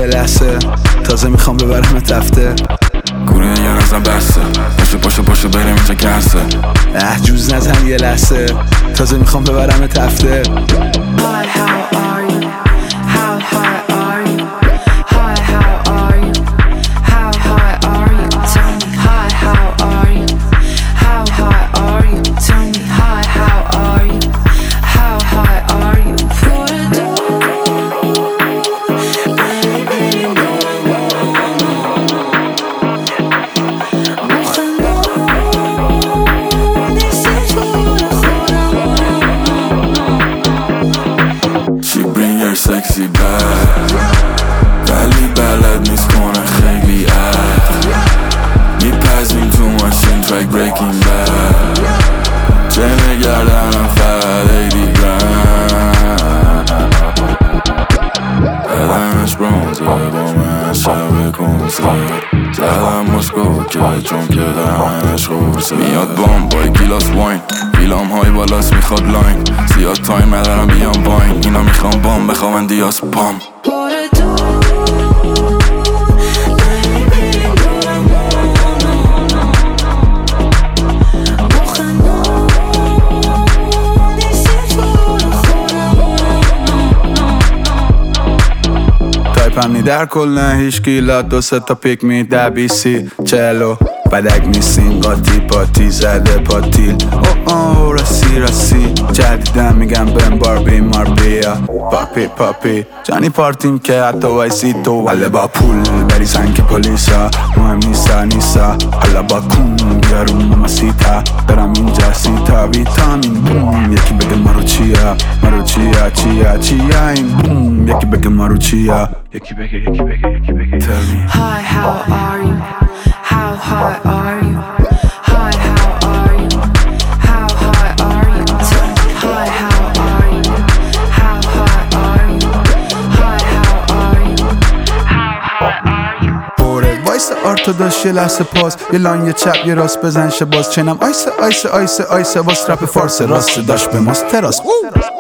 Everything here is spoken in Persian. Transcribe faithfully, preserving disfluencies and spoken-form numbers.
لحظه تازه میخوام ببرم تفته گوریه یه نزن بسته پاشو پاشو پاشو بریم اینجا گرسه اه جوز نزن یه لحظه تازه میخوام ببرم تفته سکسی بد ولی بلد نیست کنه خیلی عد میپزیم تو ماشین ترک بریکینگ بد چه نگردنم فقط ایدی گرند بدنش برونزه با من شب کنسه زدم مسکو که چون که دهنش خورسه میاد بام با گیلاس واین فیلام های بالاست میخواد لاین زیاد تایم ندارم بیام باین اینا میخوام بام بخوام دیاس پام تایپم در کل نه هیچ گیلا دو سه تا پیک می ده بیسی چلو بدک نیستین قاطی پاتی زده پاتیل او او رسی رسی جدیدم میگم بهم باربی مار بیا پاپی پاپی جانی پارتیم که حتی وایسی تو ولی با پول بری سنگ پلیسا مهم نیستا نیستا حالا با کون بیارون ممسیتا برم اینجا سیتا ویتامین بوم یکی بگه مارو چیا مارو چیا چیا چیا این بوم یکی بگه مارو چیا یکی بگه یکی بگه یکی بگه Tell me Hi, how are you? How high are you? Hi, how are you? How high are you? Tell me. Hi, how are you? How high are you? Hi, how are you? How high are you? پوره وایس ارتوداش یه لحظه پاس یه لان یه چپ یه راست بزن شه باز چنم آیسه آیسه آیسه آیسه واس رپ فارس راست داشت به ماست تراس